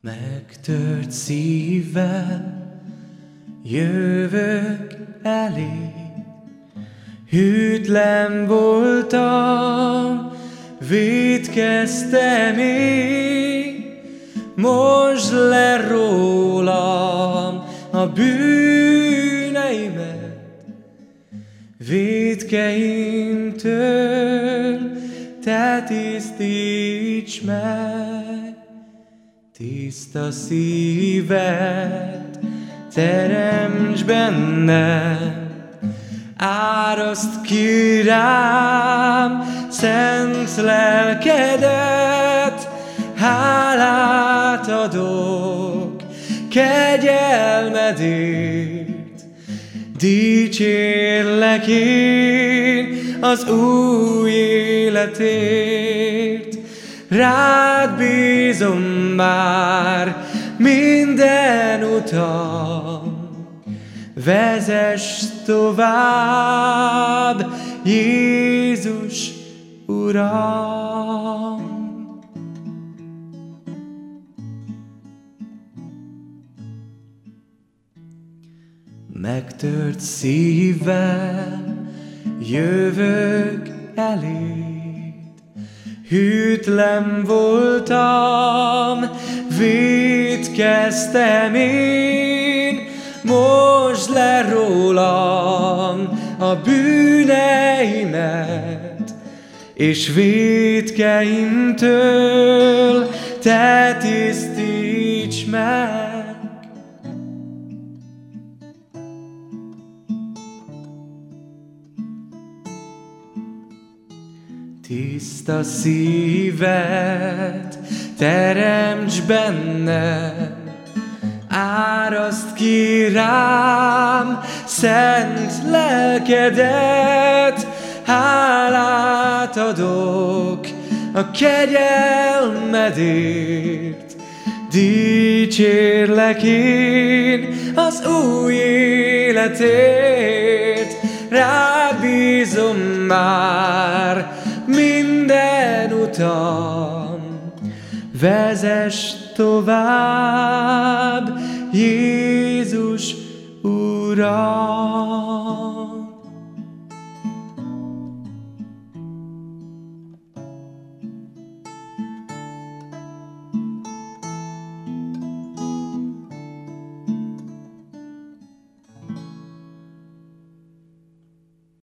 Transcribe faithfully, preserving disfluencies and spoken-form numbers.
Megtört szívvel jövök elé, hűtlen voltam, vétkeztem én. Mosd le rólam a bűneimet, vétkeimtől te tisztíts meg. Tiszta szívet teremts bennem, áraszt ki rám szent lelkedet. Hálát adok kegyelmedért, dicsérlek én az új életért. Rád bízom már minden utam, vezess tovább, Jézus Uram. Megtört szívvel jövök eléd, hűtlen voltam, vétkeztem én. Mosd le rólam a bűneimet, és vétkeimtől te tisztíts meg. Tiszta szívet teremts bennem, áraszt ki rám szent lelkedet. Hálát adok a kegyelmedért, dicsérlek én az új életért. Rád bízom már minden utam, vezess tovább, Jézus Uram.